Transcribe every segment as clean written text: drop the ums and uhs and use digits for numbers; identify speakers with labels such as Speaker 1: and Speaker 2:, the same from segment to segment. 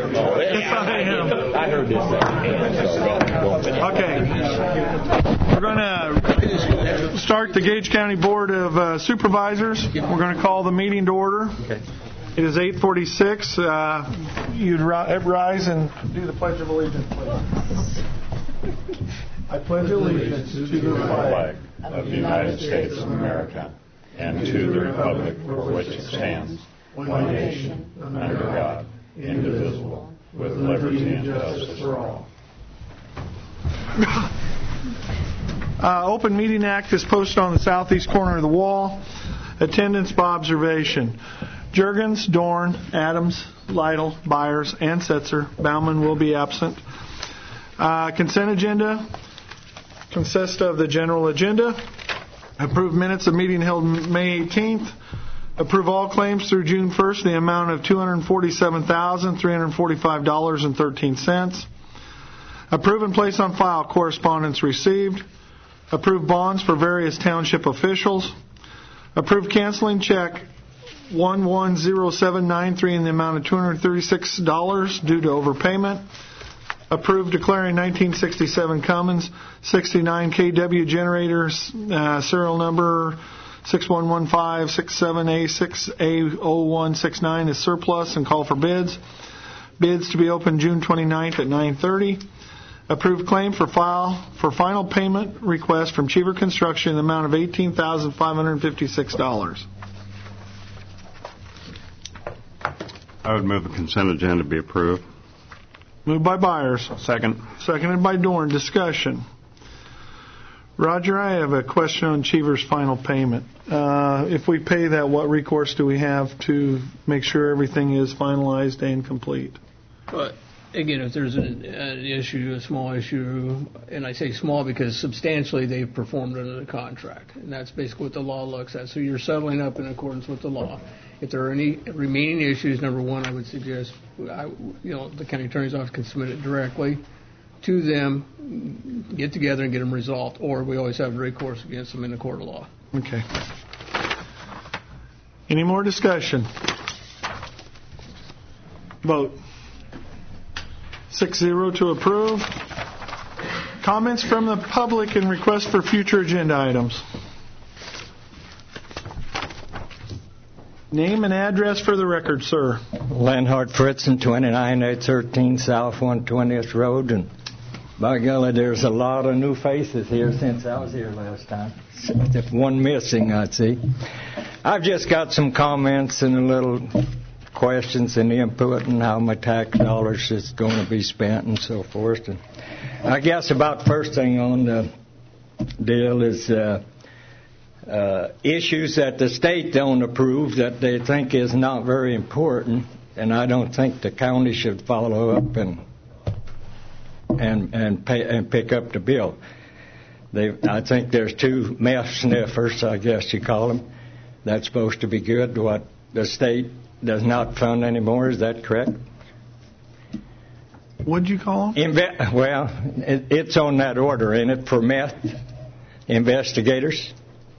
Speaker 1: Yes, I am.
Speaker 2: I heard this.
Speaker 1: Okay. We're going to start the Gage County Board of Supervisors. We're going to call the meeting to order.
Speaker 2: Okay.
Speaker 1: It is 8:46. You'd rise and do the Pledge of Allegiance, please. I pledge allegiance to the flag
Speaker 3: of the United States of America and to the republic for which it stands, one nation, under God, indivisible, with liberty and justice for all.
Speaker 1: Open Meeting Act is posted on the southeast corner of the wall. Attendance by observation. Juergens, Dorn, Adams, Lytle, Byers, and Setzer. Bauman will be absent. Consent agenda consists of the general agenda. Approve minutes of meeting held May 18th. Approve all claims through June 1st, the amount of $247,345.13. Approve and place on file correspondence received. Approve bonds for various township officials. Approve canceling check 110793 in the amount of $236 due to overpayment. Approve declaring 1967 Cummins 69 kW generators, serial number 611567A6A0169 is surplus and call for bids. Bids to be open June 29th at 9:30. Approve claim for final payment request from Cheever Construction in the amount of $18,556.
Speaker 3: I would move the consent agenda be approved.
Speaker 1: Moved by Byers.
Speaker 3: Second.
Speaker 1: Seconded by Dorn. Discussion. Roger, I have a question on Cheever's final payment. If we pay that, what recourse do we have to make sure everything is finalized and complete?
Speaker 4: But again, if there's an issue, a small issue, and I say small because substantially they've performed under the contract, and that's basically what the law looks at. So you're settling up in accordance with the law. If there are any remaining issues, number one, I would suggest, the county attorney's office can submit it directly to them, get together and get them resolved, or we always have recourse against them in the court of law.
Speaker 1: Okay. Any more discussion? Vote. 6-0 to approve. Comments from the public and requests for future agenda items. Name and address for the record, sir.
Speaker 5: Lenhard Fritzen, 29813 South 120th Road. And by golly, there's a lot of new faces here since I was here last time. Just one missing, I'd see. I've just got some comments and a little questions and input and how my tax dollars is going to be spent and so forth. And I guess about first thing on the deal is issues that the state don't approve that they think is not very important, and I don't think the county should follow up and pay and pick up the bill. I think there's two meth sniffers, I guess you call them. That's supposed to be good. What the state does not fund anymore, is that correct?
Speaker 1: What'd you call them?
Speaker 5: It's on that order, ain't it, for meth investigators?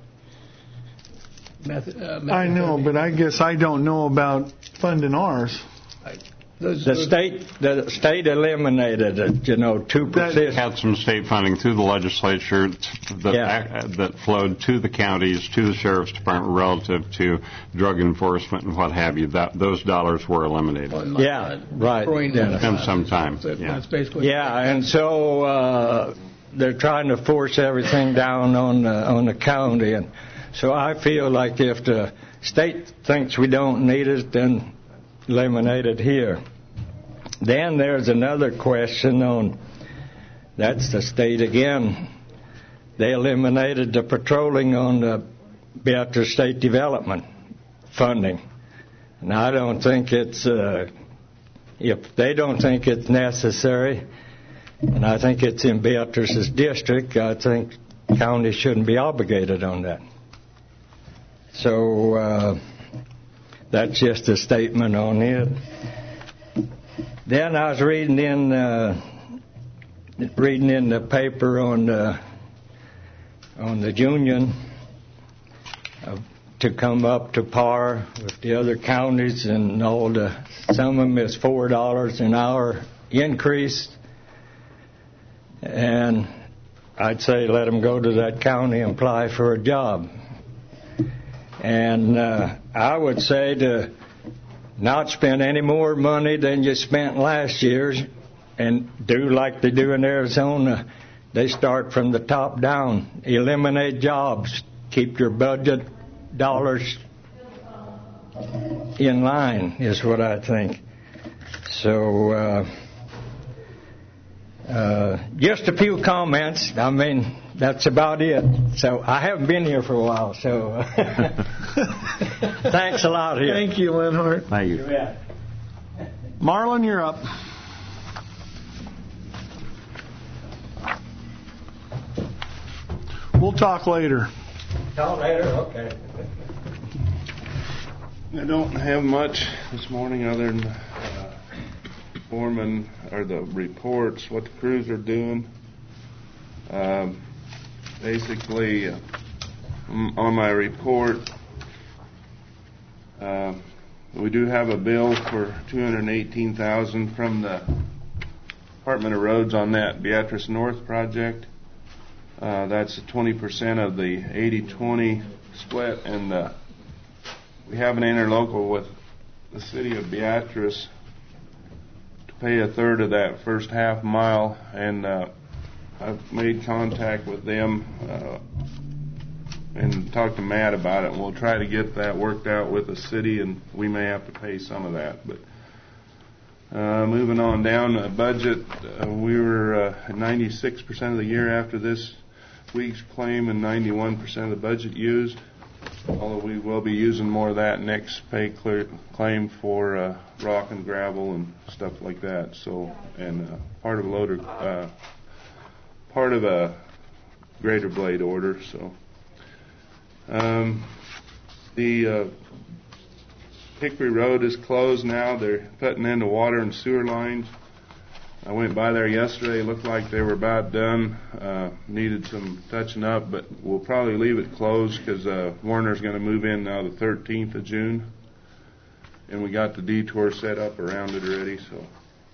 Speaker 1: I know, but I guess I don't know about funding ours.
Speaker 5: The state eliminated it, 2%.
Speaker 3: Had some state funding through the legislature that flowed to the counties, to the sheriff's department relative to drug enforcement and what have you. Those dollars were eliminated.
Speaker 5: Right.
Speaker 3: And some time.
Speaker 4: That's basically
Speaker 5: and so they're trying to force everything down on the county, and so I feel like if the state thinks we don't need it, then eliminate it here. Then there's another question on, that's the state again. They eliminated the patrolling on the Beatrice State Development funding. And I don't think it's, if they don't think it's necessary, and I think it's in Beatrice's district, I think county shouldn't be obligated on that. So that's just a statement on it. Then I was reading in the paper on the union to come up to par with the other counties, and some of them is $4 an hour increase. And I'd say let them go to that county and apply for a job. And I would say to not spend any more money than you spent last year, and do like they do in Arizona. They start from the top down. Eliminate jobs. Keep your budget dollars in line is what I think. So just a few comments. I mean, that's about it. So I haven't been here for a while, so thanks a lot here.
Speaker 1: Thank you, Lenhart.
Speaker 2: Thank you.
Speaker 1: Marlon, you're up. We'll talk later.
Speaker 5: Talk later? Okay.
Speaker 6: I don't have much this morning other than foreman or the reports, what the crews are doing. Basically, on my report, we do have a bill for $218,000 from the Department of Roads on that Beatrice North project. That's 20% of the 80-20 split, and we have an interlocal with the city of Beatrice to pay a third of that first half mile, and I've made contact with them and talked to Matt about it, and we'll try to get that worked out with the city, and we may have to pay some of that. But moving on down the budget, we were at 96% of the year after this week's claim and 91% of the budget used, although we will be using more of that next pay claim for rock and gravel and stuff like that. So, and part of a grader blade order. So the Hickory Road is closed now. They're putting in the water and sewer lines. I went by there yesterday. It looked like they were about done. Needed some touching up, but we'll probably leave it closed because Warner's going to move in now the 13th of June. And we got the detour set up around it already. So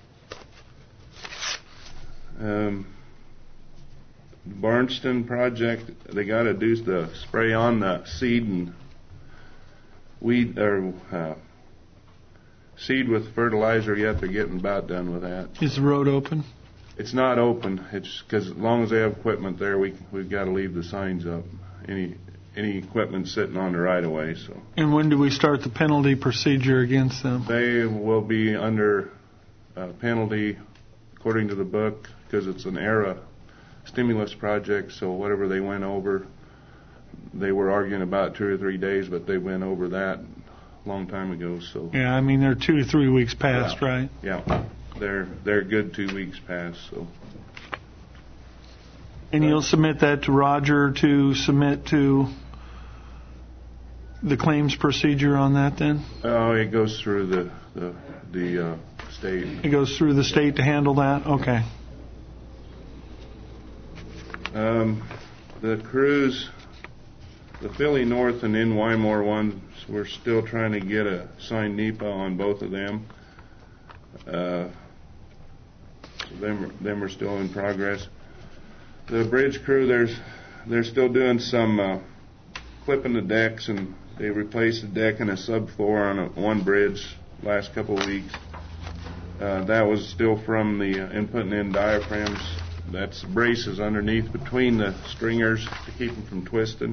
Speaker 6: the Barnston project, they got to do the spray on the seed and weed or seed with fertilizer yet. They're getting about done with that.
Speaker 1: Is the road open?
Speaker 6: It's not open. It's because as long as they have equipment there, we've got to leave the signs up. Any equipment sitting on the right of way. So. And
Speaker 1: when do we start the penalty procedure against them?
Speaker 6: They will be under penalty according to the book because it's an ERA stimulus project. So whatever they went over, they were arguing about 2 or 3 days, but they went over that long time ago. So
Speaker 1: yeah, I mean they're 2 to 3 weeks past,
Speaker 6: yeah,
Speaker 1: right?
Speaker 6: Yeah, they're good 2 weeks past. So.
Speaker 1: And you'll submit that to Roger to submit to the claims procedure on that then?
Speaker 6: Oh, it goes through the state.
Speaker 1: It goes through the state to handle that? Okay.
Speaker 6: The crews, the Philly North and in Wymore ones, we're still trying to get a signed NEPA on both of them. So them are still in progress. The bridge crew, they're still doing some clipping the decks, and they replaced the deck and a subfloor on one bridge last couple of weeks. That was still from the putting in diaphragms. That's braces underneath between the stringers to keep them from twisting.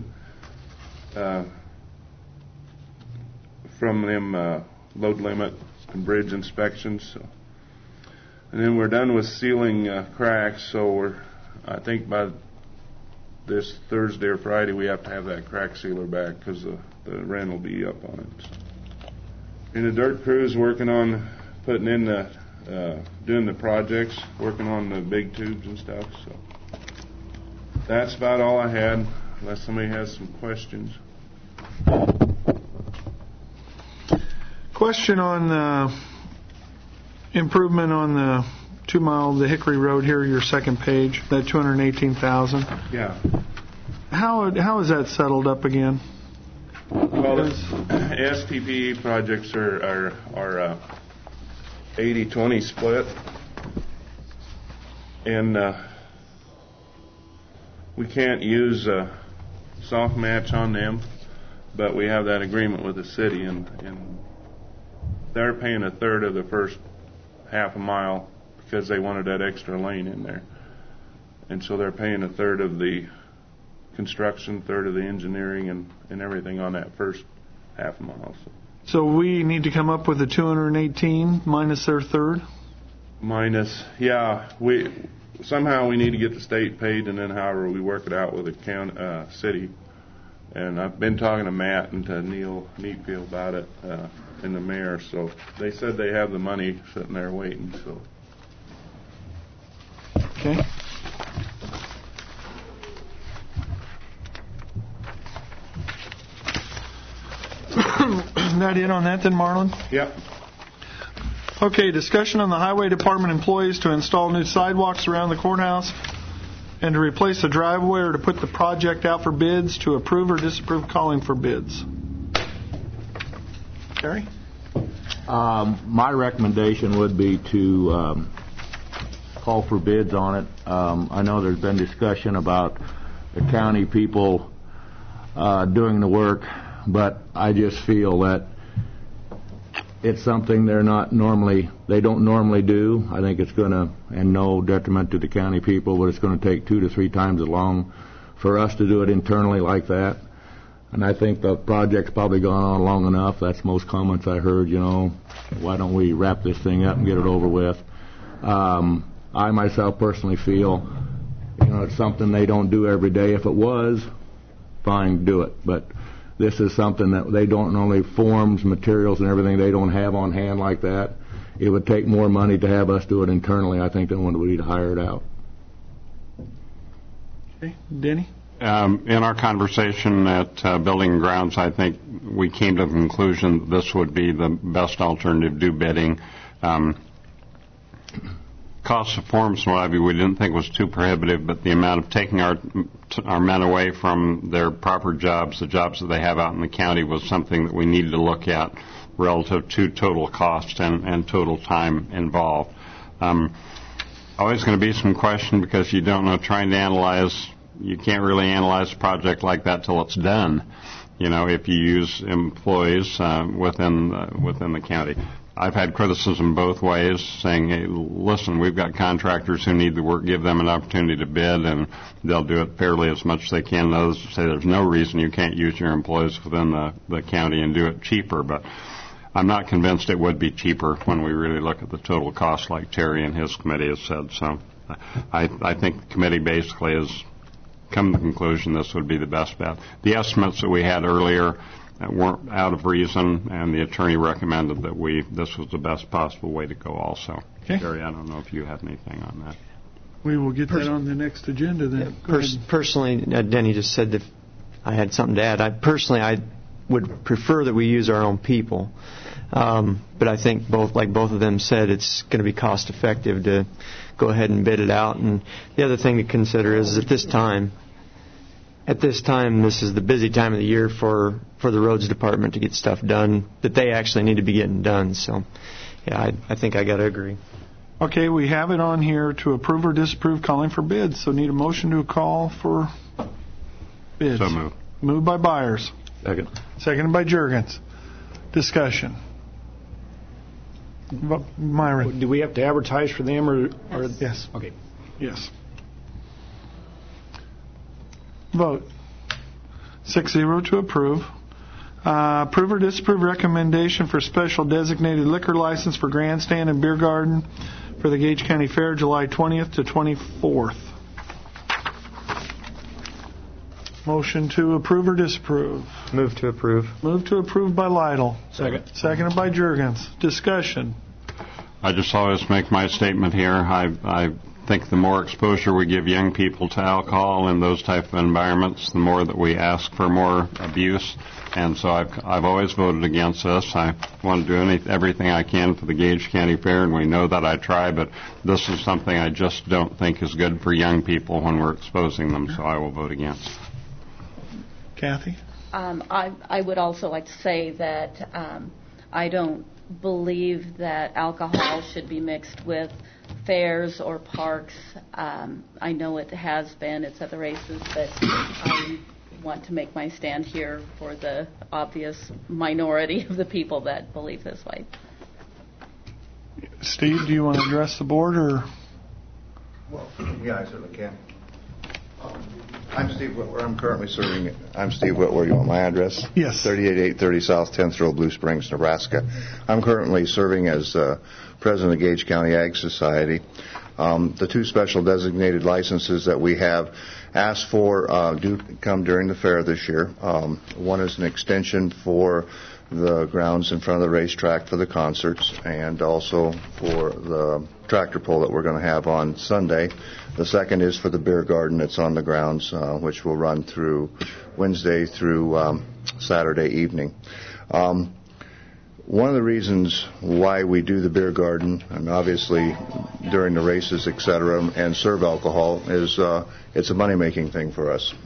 Speaker 6: From them load limit and bridge inspections. So. And then we're done with sealing cracks, so I think by this Thursday or Friday we have to have that crack sealer back because the wren will be up on it. So. And the dirt crew's working on putting in doing the projects, working on the big tubes and stuff. So that's about all I had, unless somebody has some questions.
Speaker 1: Question on improvement on the 2 mile of the Hickory Road here, your second page, that $218,000.
Speaker 6: Yeah.
Speaker 1: How is that settled up again?
Speaker 6: Well, the STPE projects are 80-20 split, and we can't use soft match on them, but we have that agreement with the city, and they're paying a third of the first half a mile because they wanted that extra lane in there, and so they're paying a third of the construction, third of the engineering, and everything on that first half a mile.
Speaker 1: So we need to come up with a 218 minus their third?
Speaker 6: Somehow we need to get the state paid, and then however we work it out with the county, city. And I've been talking to Matt and to Neil Neatfield about it, and the mayor, so they said they have the money sitting there waiting, so.
Speaker 1: Okay. That it on that then, Marlon?
Speaker 6: Yep.
Speaker 1: Okay, discussion on the Highway Department employees to install new sidewalks around the courthouse and to replace the driveway or to put the project out for bids, to approve or disapprove calling for bids. Terry?
Speaker 2: My recommendation would be to call for bids on it. I know there's been discussion about the county people doing the work, but I just feel that it's something they don't normally do. I think it's going to, and no detriment to the county people, but it's going to take 2 to 3 times as long for us to do it internally like that. And I think the project's probably gone on long enough. That's most comments I heard, why don't we wrap this thing up and get it over with. I myself personally feel, it's something they don't do every day. If it was, fine, do it. But this is something that they don't normally, forms, materials, and everything they don't have on hand like that. It would take more money to have us do it internally, I think, than when we need to hire it out.
Speaker 1: Okay. Denny?
Speaker 3: In our conversation at Building and Grounds, I think we came to the conclusion that this would be the best alternative, do bidding. Cost of forms and what have you, we didn't think was too prohibitive, but the amount of taking our men away from their proper jobs, the jobs that they have out in the county, was something that we needed to look at relative to total cost and total time involved. Always going to be some question because you don't know, you can't really analyze a project like that till it's done, if you use employees within the county. I've had criticism both ways, saying, hey, listen, we've got contractors who need the work, give them an opportunity to bid, and they'll do it fairly as much as they can. And others say there's no reason you can't use your employees within the county and do it cheaper. But I'm not convinced it would be cheaper when we really look at the total cost, like Terry and his committee has said. So I think the committee basically has come to the conclusion this would be the best bet. The estimates that we had earlier weren't out of reason, and the attorney recommended that this was the best possible way to go also.
Speaker 1: Okay.
Speaker 3: Terry, I don't know if you had anything on that.
Speaker 1: We will get that on the next agenda then.
Speaker 7: Personally, Denny just said that I had something to add. I would prefer that we use our own people. But I think both of them said, it's going to be cost effective to go ahead and bid it out. And the other thing to consider is at this time, this is the busy time of the year for the roads department to get stuff done that they actually need to be getting done. So, yeah, I think I got to agree.
Speaker 1: Okay, we have it on here to approve or disapprove calling for bids. So need a motion to call for bids.
Speaker 3: So moved.
Speaker 1: Moved by Byers.
Speaker 2: Second.
Speaker 1: Seconded by Juergens. Discussion. Myron.
Speaker 8: Do we have to advertise for them or
Speaker 1: Yes.
Speaker 8: Okay.
Speaker 1: Yes. Vote. 6-0 to approve. Approve or disapprove recommendation for special designated liquor license for Grandstand and Beer Garden for the Gage County Fair, July 20th to 24th. Motion to approve or disapprove.
Speaker 7: Move to approve.
Speaker 1: Move to approve by Lytle.
Speaker 8: Second.
Speaker 1: Seconded by Juergens. Discussion.
Speaker 3: I just always make my statement here. I think the more exposure we give young people to alcohol in those type of environments, the more that we ask for more abuse. And so I've always voted against this. I want to do everything I can for the Gage County Fair, and we know that I try, but this is something I just don't think is good for young people when we're exposing them, so I will vote against.
Speaker 1: Kathy?
Speaker 9: I would also like to say that I don't believe that alcohol should be mixed with fairs or parks. I know it has been, it's at the races, but I want to make my stand here for the obvious minority of the people that believe this way.
Speaker 1: Steve, do you want to address the board, or?
Speaker 10: Well, yeah, I certainly can. I'm Steve Whitwer. I'm currently serving. I'm Steve Whitwer. You want my address?
Speaker 1: Yes.
Speaker 10: 38830 South 10th Road, Blue Springs, Nebraska. I'm currently serving as president of Gage County Ag Society. The two special designated licenses that we have asked for do come during the fair this year. One is an extension for the grounds in front of the racetrack for the concerts, and also for the tractor pull that we're going to have on Sunday. The second is for the beer garden that's on the grounds, which will run through Wednesday through Saturday evening. One of the reasons why we do the beer garden, and obviously during the races, etc., and serve alcohol, is it's a money-making thing for us.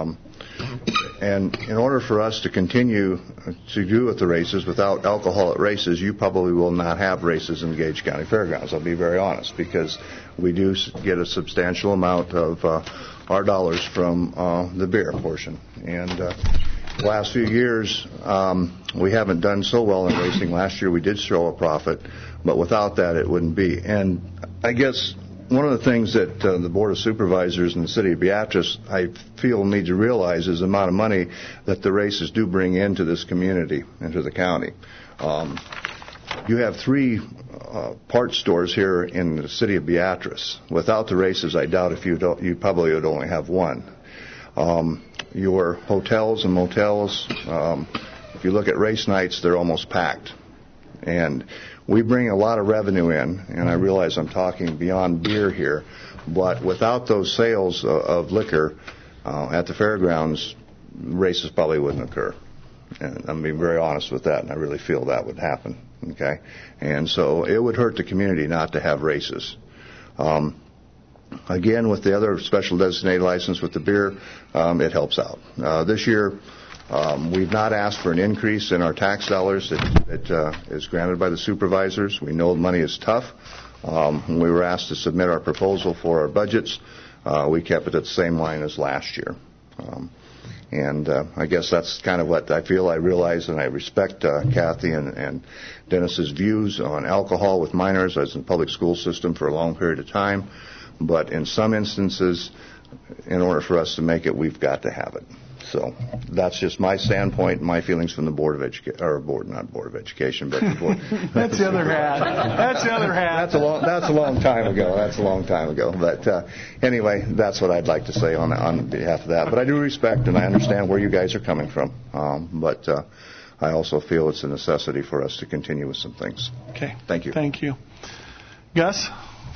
Speaker 10: And in order for us to continue to do at the races without alcohol at races, you probably will not have races in the Gage County Fairgrounds. I'll be very honest, because we do get a substantial amount of our dollars from the beer portion. And the last few years, we haven't done so well in racing. Last year we did show a profit, but without that it wouldn't be. And I guess one of the things that the Board of Supervisors in the City of Beatrice, I feel, need to realize is the amount of money that the races do bring into this community, into the county. You have 3 parts stores here in the City of Beatrice. Without the races, I doubt if you probably would only have 1. Your hotels and motels, if you look at race nights, they're almost packed. And we bring a lot of revenue in, and I realize I'm talking beyond beer here, but without those sales of liquor at the fairgrounds, races probably wouldn't occur. And I'm being very honest with that, and I really feel that would happen. Okay, and so it would hurt the community not to have races. Again, with the other special designated license with the beer, it helps out. This year, we've not asked for an increase in our tax dollars that is granted by the supervisors. We know money is tough. When we were asked to submit our proposal for our budgets, we kept it at the same line as last year. And I guess that's kind of what I feel. I realize and I respect Kathy and Dennis's views on alcohol with minors. I was in the public school system for a long period of time. But in some instances, in order for us to make it, we've got to have it. So that's just my standpoint and my feelings from the Board of Education, or not Board of Education, but the Board.
Speaker 1: That's the other hat. That's the other hat.
Speaker 10: That's a long time ago. But anyway, that's what I'd like to say on behalf of that. But I do respect and I understand where you guys are coming from. But I also feel it's a necessity for us to continue with some things.
Speaker 1: Okay.
Speaker 10: Thank you.
Speaker 1: Thank you. Gus?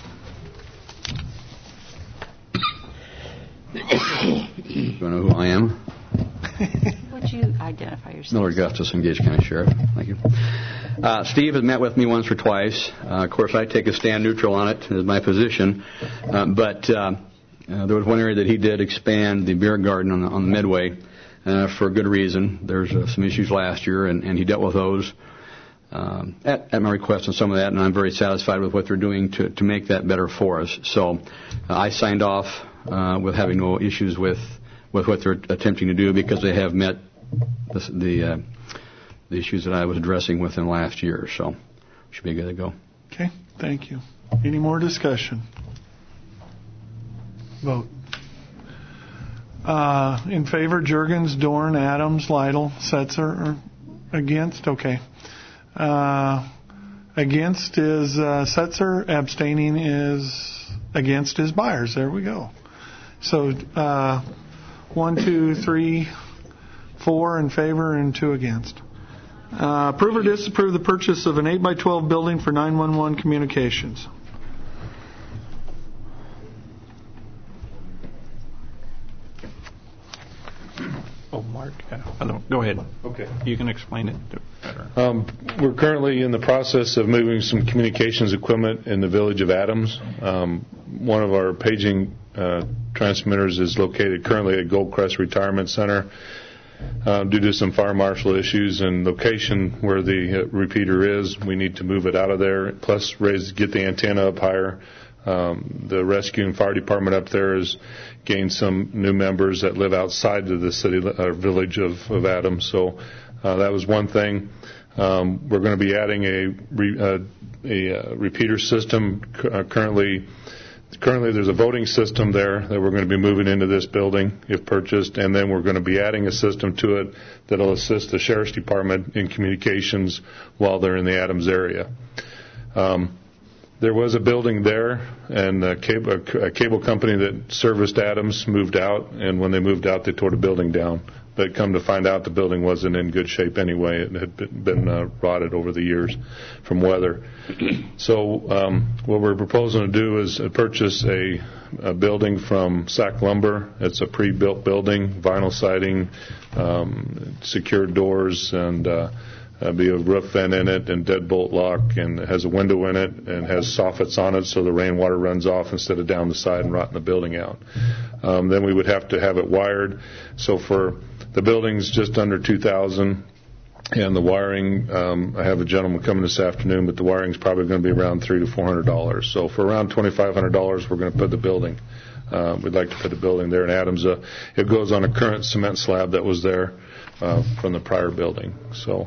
Speaker 11: Do you know who I am?
Speaker 12: Would you identify yourself?
Speaker 11: Miller Gustus, Gage County Sheriff. Thank you. Steve has met with me once or twice. Of course, I take a stand neutral on it as my position. But there was one area that he did expand the beer garden on the Midway for a good reason. There's some issues last year, and he dealt with those at my request on some of that, and I'm very satisfied with what they're doing to make that better for us. So I signed off with having no issues with what they're attempting to do, because they have met the issues that I was addressing with them last year. So should be good to go.
Speaker 1: Okay, thank you. Any more discussion? Vote. In favor, Juergens, Dorn, Adams, Lytle, Setzer. Or against? Okay. Against is Setzer. Abstaining is against is Byers. There we go. So 1, 2, 3, 4 in favor and 2 against. Approve or disapprove the purchase of an 8x12 building for 911 communications.
Speaker 13: Oh, Mark, go ahead. Okay. You can explain it better.
Speaker 14: We're currently in the process of moving some communications equipment in the village of Adams. One of our paging transmitters is located currently at Goldcrest Retirement Center. due to some fire marshal issues and location where the repeater is. We need to move it out of there, plus get the antenna up higher. The rescue and fire department up there has gained some new members that live outside of the city or village of Adams. So that was one thing. We're going to be adding a repeater system. Currently there's a voting system there that we're going to be moving into this building if purchased, and then we're going to be adding a system to it that will assist the sheriff's department in communications while they're in the Adams area. There was a building there, and a cable company that serviced Adams moved out, and when they moved out, they tore the building down. But come to find out, the building wasn't in good shape anyway. It had been rotted over the years from weather. So what we're proposing to do is purchase a building from Sac Lumber. It's a pre-built building, vinyl siding, secured doors, and be a roof vent in it and deadbolt lock, and it has a window in it and has soffits on it so the rainwater runs off instead of down the side and rotting the building out. Then we would have to have it wired. So for the building's just under $2,000, and the wiring, I have a gentleman coming this afternoon, but the wiring's probably going to be around $300 to $400. So for around $2,500, we're going to put the building. We'd like to put the building there in Adams. It goes on a current cement slab that was there from the prior building. So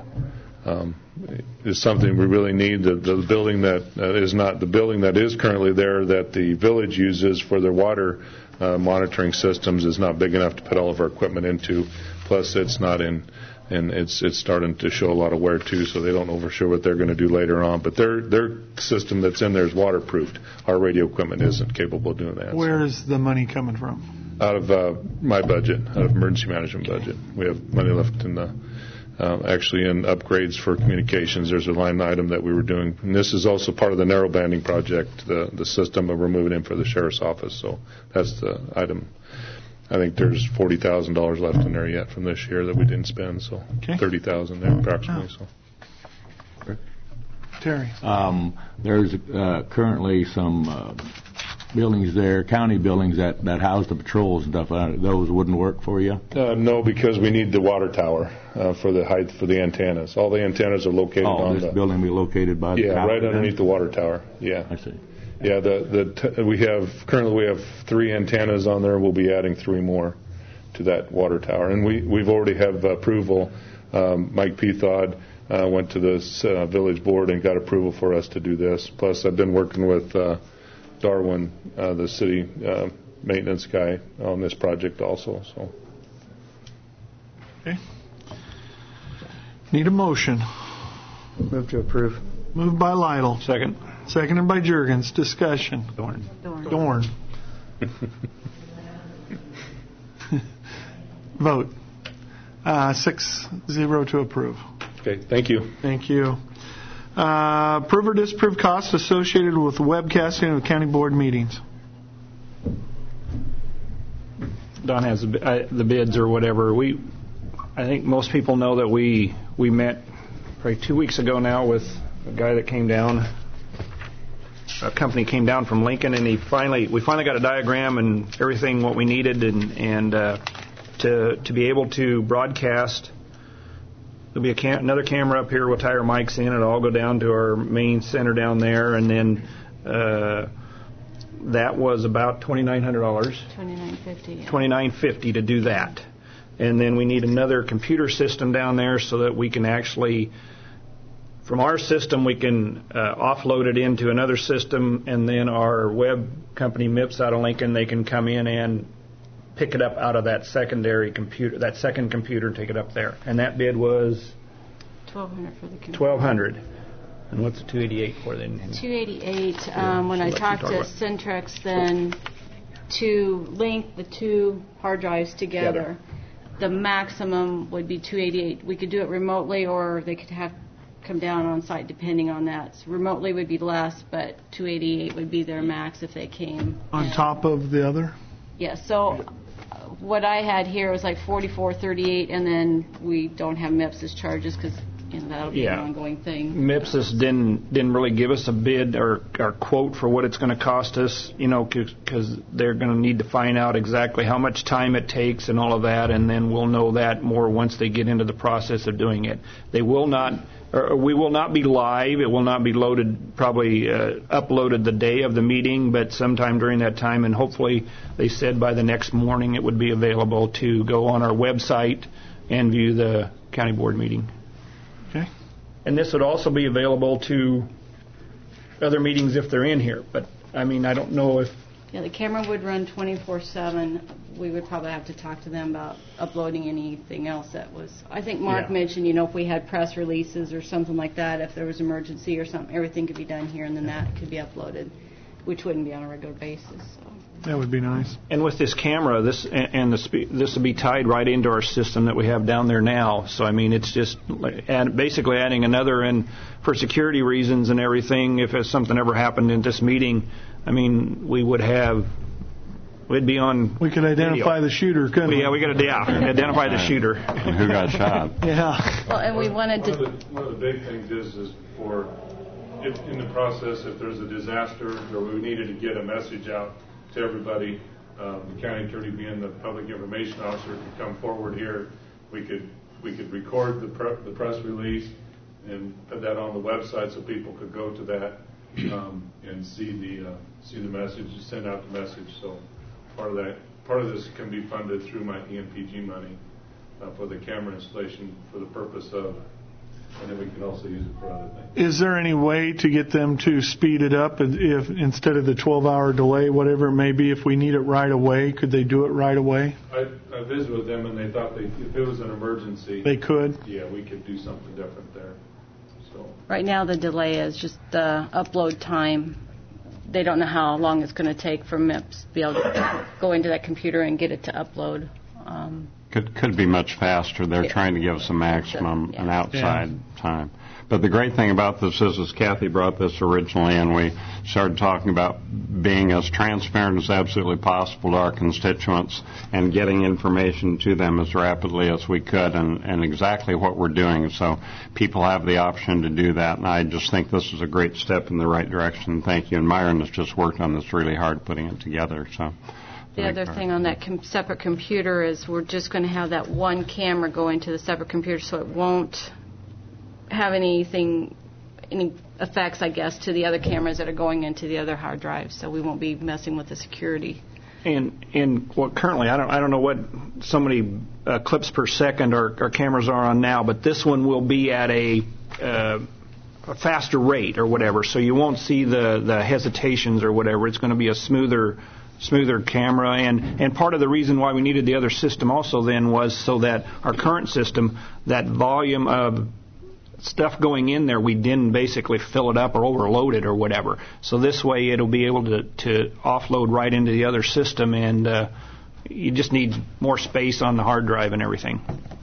Speaker 14: it's something we really need. The building that is currently there that the village uses for their water monitoring systems is not big enough to put all of our equipment into. Plus, it's not in, and it's starting to show a lot of wear too. So they don't know for sure what they're going to do later on. But their system that's in there is waterproofed. Our radio equipment isn't capable of doing that.
Speaker 1: Where is the money coming from?
Speaker 14: Out of my budget, out of emergency management budget. We have money left in the. Actually in upgrades for communications. There's a line item that we were doing. And this is also part of the narrowbanding project, the system that we're moving in for the sheriff's office. So that's the item. I think there's $40,000 left in there yet from this year that we didn't spend. So $30,000 there approximately. So.
Speaker 1: Terry.
Speaker 2: There's currently some buildings there, county buildings that house the patrols and stuff. Those wouldn't work for you?
Speaker 14: No, because we need the water tower for the height for the antennas. All the antennas are located on
Speaker 2: this building will be located by the tower?
Speaker 14: Right underneath the water tower. Yeah.
Speaker 2: I see.
Speaker 14: Yeah, we have 3 antennas on there. We'll be adding 3 more to that water tower, and we've already have approval. Mike Pethod went to this village board and got approval for us to do this. Plus, I've been working with Darwin, the city maintenance guy, on this project also. So.
Speaker 1: Okay. Need a motion.
Speaker 7: Move to approve.
Speaker 1: Moved by Lytle.
Speaker 13: Second.
Speaker 1: Seconded by Juergens. Discussion. Dorn. Vote. 6-0 to approve.
Speaker 14: Okay, thank you.
Speaker 1: Thank you. Approve or disapprove costs associated with webcasting of county board meetings.
Speaker 13: Don has the bids or whatever. I think most people know that we met probably 2 weeks ago now with a guy that came down. A company came down from Lincoln, and we finally got a diagram and everything what we needed, and to be able to broadcast. There'll be another camera up here. We'll tie our mics in. It'll all go down to our main center down there, and then that was about $2,900. $2,950 to do that, and then we need another computer system down there so that we can actually, from our system, we can offload it into another system, and then our web company, MIPS out of Lincoln, they can come in and pick it up out of that secondary computer, that second computer, and take it up there. And that bid was
Speaker 12: $1,200 for the computer.
Speaker 13: $1,200. And what's the $288 for then?
Speaker 12: $288. When I talked to Centrex, then to link the 2 hard drives together, the maximum would be $288. We could do it remotely, or they could have come down on site depending on that. So remotely would be less, but $288 would be their max if they came.
Speaker 1: On top of the other?
Speaker 12: Yes. Yeah, so what I had here was like $44.38, and then we don't have MIPS's charges because that'll be an ongoing thing.
Speaker 13: MIPSIS didn't really give us a bid or quote for what it's going to cost us, because they're going to need to find out exactly how much time it takes and all of that, and then we'll know that more once they get into the process of doing it. We will not be live. It will not be loaded, probably uploaded the day of the meeting, but sometime during that time, and hopefully they said by the next morning it would be available to go on our website and view the county board meeting.
Speaker 1: Okay.
Speaker 13: And this would also be available to other meetings if they're in here. But, I don't know if...
Speaker 12: Yeah, the camera would run 24/7. We would probably have to talk to them about uploading anything else that was... I think Mark mentioned, if we had press releases or something like that, if there was emergency or something, everything could be done here, and then that could be uploaded, which wouldn't be on a regular basis. So.
Speaker 1: That would be nice.
Speaker 13: And with this camera, this will be tied right into our system that we have down there now. So, it's just basically adding another in for security reasons and everything. If something ever happened in this meeting, we'd be on.
Speaker 1: We could identify the shooter, couldn't we?
Speaker 13: Yeah, we got to identify the shooter.
Speaker 3: Who got shot?
Speaker 1: Yeah.
Speaker 12: Well, and we wanted to.
Speaker 14: One of the big things is for if in the process, if there's a disaster or we needed to get a message out to everybody, the county attorney being the public information officer could come forward here. We could record the press release and put that on the website so people could go to that and see the message, send out the message. So part of this can be funded through my EMPG money for the camera installation for the purpose of. And then we can also use it for other things.
Speaker 1: Is there any way to get them to speed it up if instead of the 12-hour delay, whatever it may be, if we need it right away, could they do it right away?
Speaker 14: I visited with them and they thought if it was an emergency,
Speaker 1: they could.
Speaker 14: Yeah, we could do something different there. So
Speaker 12: right now the delay is just the upload time. They don't know how long it's going to take for MIPS to be able to go into that computer and get it to upload.
Speaker 3: Could be much faster. They're trying to give us a maximum and outside time. But the great thing about this is Kathy brought this originally, and we started talking about being as transparent as absolutely possible to our constituents and getting information to them as rapidly as we could and exactly what we're doing. So people have the option to do that, and I just think this is a great step in the right direction. Thank you. And Myron has just worked on this really hard, putting it together. So.
Speaker 12: The other thing on that separate computer is we're just going to have that one camera go into the separate computer, so it won't have any effects, I guess, to the other cameras that are going into the other hard drives. So we won't be messing with the security.
Speaker 13: And what currently, I don't know what so many clips per second our cameras are on now, but this one will be at a faster rate or whatever, so you won't see the hesitations or whatever. It's going to be a smoother camera, and part of the reason why we needed the other system also then was so that our current system, that volume of stuff going in there, we didn't basically fill it up or overload it or whatever. So this way it'll be able to offload right into the other system, and you just need more space on the hard drive and everything.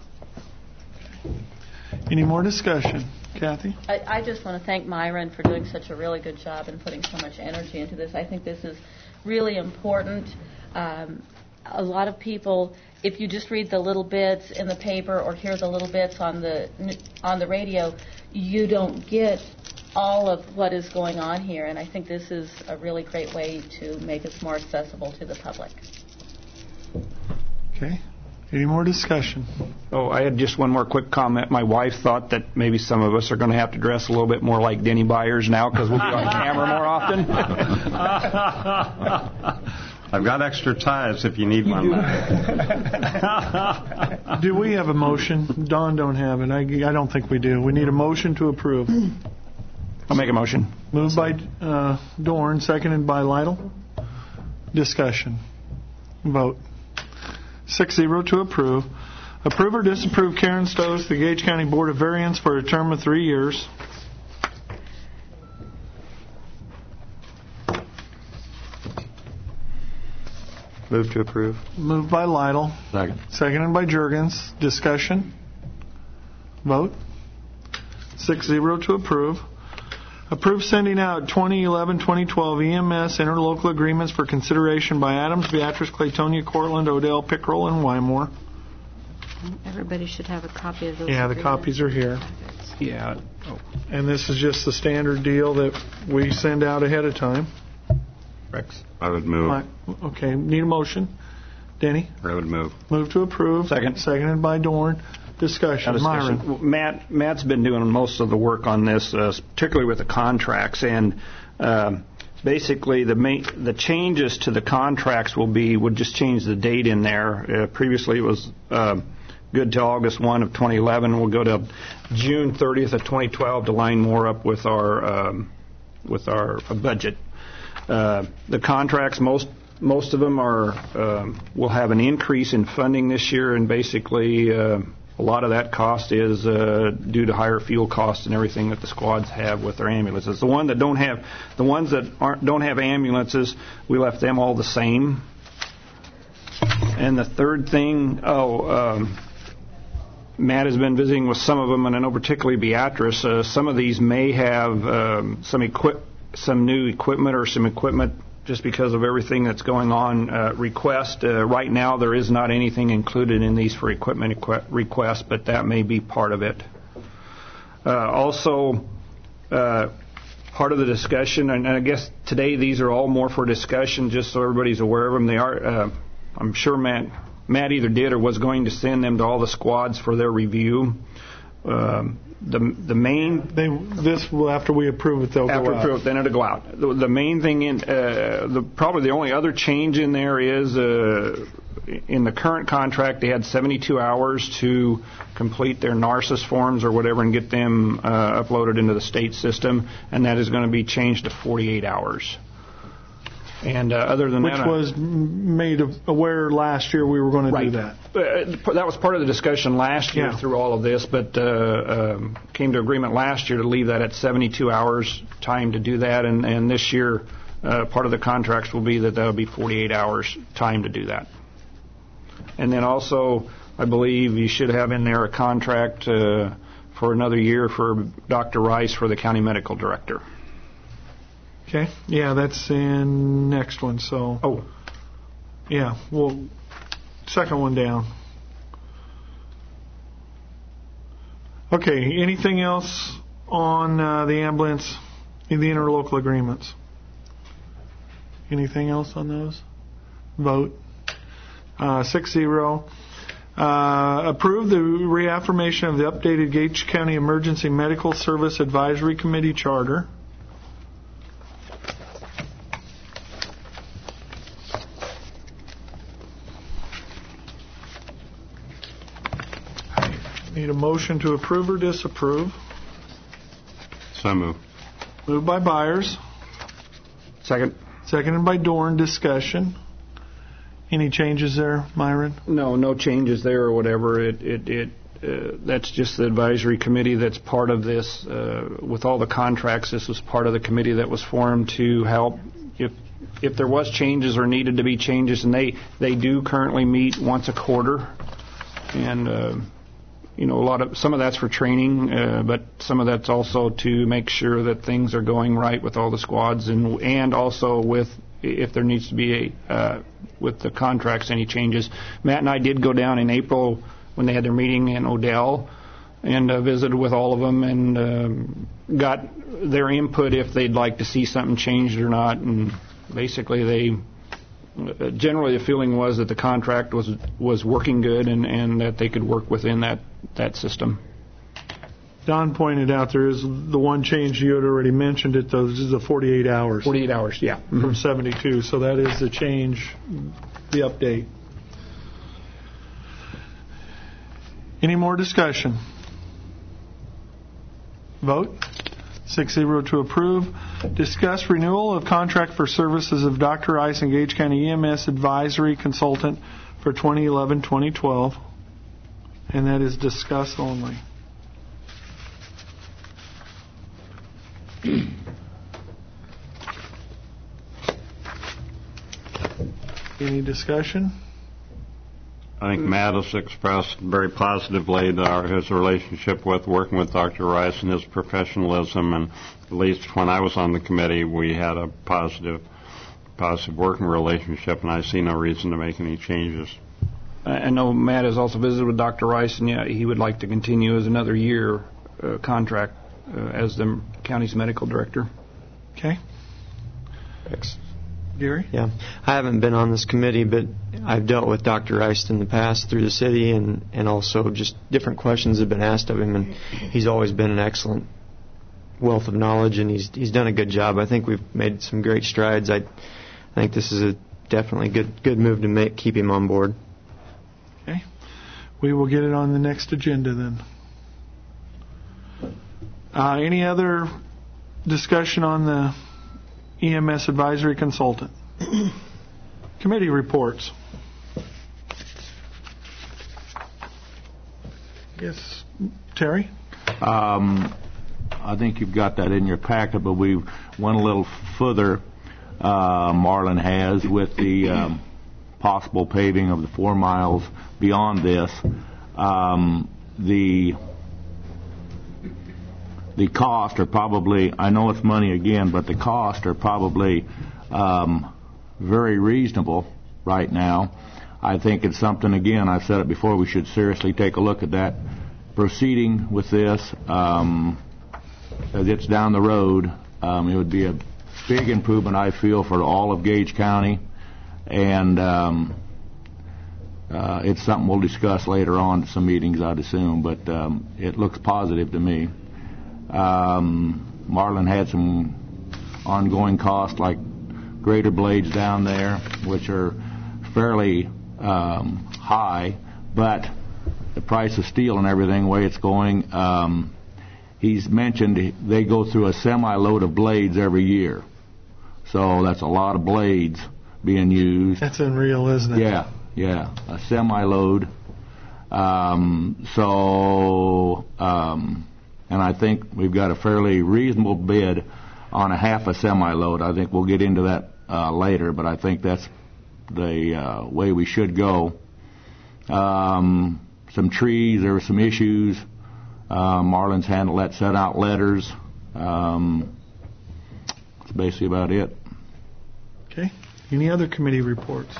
Speaker 1: Any more discussion? Kathy?
Speaker 9: I just want to thank Myron for doing such a really good job and putting so much energy into this. I think this is really important. A lot of people, if you just read the little bits in the paper or hear the little bits on the radio, you don't get all of what is going on here. And I think this is a really great way to make us more accessible to the public.
Speaker 1: Okay. Any more discussion?
Speaker 13: Oh, I had just one more quick comment. My wife thought that maybe some of us are going to have to dress a little bit more like Denny Byers now because we'll be on camera more often.
Speaker 3: I've got extra ties if you need one.
Speaker 1: Do we have a motion? Don don't have it. I don't think we do. We need a motion to approve.
Speaker 13: I'll make a motion.
Speaker 1: Moved by Dorn, seconded by Lytle. Discussion. Vote. 6-0 to approve. Approve or disapprove Karen Stowe to the Gage County Board of Variance for a term of 3 years.
Speaker 7: Move to approve.
Speaker 1: Moved by Lytle.
Speaker 2: Second.
Speaker 1: Seconded by Juergens. Discussion. Vote. 6-0 to approve. Approve sending out 2011-2012 EMS interlocal agreements for consideration by Adams, Beatrice, Claytonia, Cortland, Odell, Pickerel, and Wymore.
Speaker 12: Everybody should have a copy of those.
Speaker 1: Yeah, the copies are here.
Speaker 13: Yeah.
Speaker 1: And this is just the standard deal that we send out ahead of time.
Speaker 13: Rex?
Speaker 3: I would move.
Speaker 1: Okay, need a motion. Denny?
Speaker 3: I would move.
Speaker 1: Move to approve.
Speaker 13: Second.
Speaker 1: Seconded by Dorn. Discussion. Myron?
Speaker 13: Matt's been doing most of the work on this, particularly with the contracts, and basically the changes to the contracts would just change the date in there. Previously it was good till August 1 of 2011. We'll go to June 30th of 2012 to line more up with our budget. The contracts, most of them will have an increase in funding this year, and basically a lot of that cost is due to higher fuel costs and everything that the squads have with their ambulances. The ones that don't have ambulances, we left them all the same. And the third thing, Matt has been visiting with some of them, and I know particularly Beatrice. Some of these may have some new equipment or some equipment just because of everything that's going on. Request right now there is not anything included in these for equipment requests, but that may be part of it. Also, part of the discussion, and I guess today these are all more for discussion, just so everybody's aware of them. They are. I'm sure Matt either did or was going to send them to all the squads for their review. The main
Speaker 1: this will after we approve it, they'll go out.
Speaker 13: After approve it, then it'll go out. The main thing probably the only other change in there is in the current contract they had 72 hours to complete their NARCIS forms or whatever and get them uploaded into the state system, and that is going to be changed to 48 hours. And other than
Speaker 1: that, which was made aware last year we were going to do that.
Speaker 13: That was part of the discussion last year through all of this, but came to agreement last year to leave that at 72 hours time to do that, and this year part of the contracts will be that will be 48 hours time to do that. And then also, I believe you should have in there a contract for another year for Dr. Rice for the county medical director.
Speaker 1: Okay. Yeah, that's in next one. So. Yeah. Well, second one down. Okay. Anything else on the ambulance in the interlocal agreements? Anything else on those? Vote. 6-0. Approve the reaffirmation of the updated Gage County Emergency Medical Service Advisory Committee charter. Need a motion to approve or disapprove?
Speaker 3: So moved.
Speaker 1: Moved by Byers.
Speaker 13: Second.
Speaker 1: Seconded by Dorn. Discussion. Any changes there, Myron?
Speaker 13: No changes there or whatever. That's just the advisory committee that's part of this. With all the contracts, this was part of the committee that was formed to help if there was changes or needed to be changes, and they do currently meet once a quarter, and some of that's for training, but some of that's also to make sure that things are going right with all the squads, and also with if there needs to be with the contracts any changes. Matt and I did go down in April when they had their meeting in Odell and visited with all of them and got their input if they'd like to see something changed or not. And basically, generally the feeling was that the contract was working good and that they could work within that system.
Speaker 1: Don pointed out there is the one change you had already mentioned it, though. This is the 48 hours.
Speaker 13: 48 hours, yeah.
Speaker 1: From 72. So that is the change, the update. Any more discussion? Vote. 6-0 to approve. Discuss renewal of contract for services of Dr. Rice and Gage County EMS Advisory Consultant for 2011-2012. And that is discuss only. Any discussion?
Speaker 3: I think Matt has expressed very positively his relationship with working with Dr. Rice and his professionalism, and at least when I was on the committee, we had a positive working relationship, and I see no reason to make any changes.
Speaker 13: I know Matt has also visited with Dr. Rice, and he would like to continue as another year contract as the county's medical director.
Speaker 1: Okay.
Speaker 7: Thanks.
Speaker 1: Gary?
Speaker 7: Yeah. I haven't been on this committee, but I've dealt with Dr. Reist in the past through the city, and also just different questions have been asked of him, and he's always been an excellent wealth of knowledge, and he's done a good job. I think we've made some great strides. I think this is a definitely good move to keep him on board.
Speaker 1: Okay. We will get it on the next agenda then. Any other discussion on the EMS advisory consultant? Committee reports. Yes, Terry?
Speaker 2: I think you've got that in your packet, but we went a little further, Marlin has, with the possible paving of the 4 miles beyond this. The cost are probably, I know it's money again, but the cost are probably very reasonable right now. I think it's something, again, I've said it before, we should seriously take a look at that. Proceeding with this, as it's down the road, it would be a big improvement, I feel, for all of Gage County, and it's something we'll discuss later on at some meetings, I'd assume, but it looks positive to me. Marlin had some ongoing costs like grater blades down there, which are fairly high, but the price of steel and everything, the way it's going, he's mentioned they go through a semi-load of blades every year. So that's a lot of blades being used.
Speaker 1: That's unreal, isn't it?
Speaker 2: Yeah, a semi-load. And I think we've got a fairly reasonable bid on a half a semi-load. I think we'll get into that later, but I think that's the way we should go. Some trees, there were some issues. Marlin's handled that, sent out letters. That's basically about it.
Speaker 1: Okay. Any other committee reports?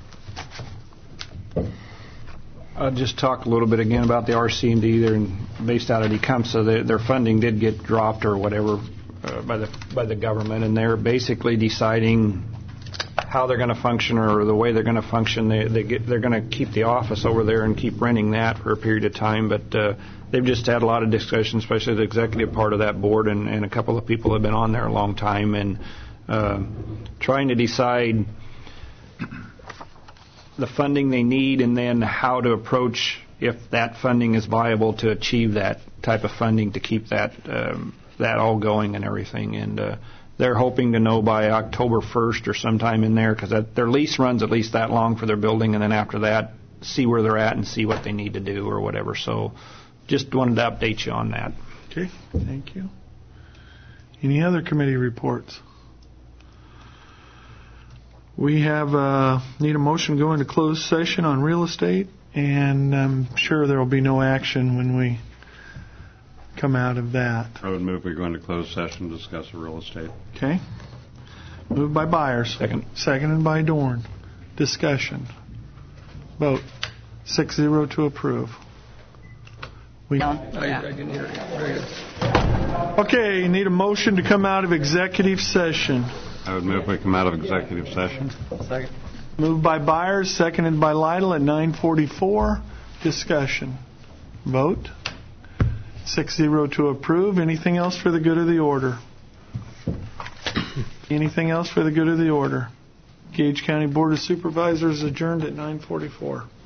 Speaker 13: I'll just talk a little bit again about the RC&D. They're based out of Tecumseh. Their funding did get dropped or whatever by the government, and they're basically deciding how they're going to function or the way they're going to function. They're going to keep the office over there and keep renting that for a period of time, but they've just had a lot of discussion, especially the executive part of that board, and a couple of people have been on there a long time, and trying to decide the funding they need and then how to approach if that funding is viable to achieve that type of funding to keep that all going and everything. And they're hoping to know by October 1st or sometime in there, because their lease runs at least that long for their building, and then after that, see where they're at and see what they need to do or whatever. So just wanted to update you on that.
Speaker 1: Okay, thank you. Any other committee reports? We need a motion to go into closed session on real estate, and I'm sure there will be no action when we come out of that.
Speaker 3: I would move we go into closed session to discuss real estate.
Speaker 1: Okay. Moved by Byers.
Speaker 13: Second.
Speaker 1: Seconded by Dorn. Discussion. Vote. 6-0 to approve.
Speaker 4: I didn't hear it. Very good.
Speaker 1: Okay, need a motion to come out of executive session.
Speaker 3: I would move we come out of executive session.
Speaker 1: Second. Moved by Byers, seconded by Lytle at 9:44. Discussion. Vote. 6-0 to approve. Anything else for the good of the order? Anything else for the good of the order? Gage County Board of Supervisors adjourned at 9:44.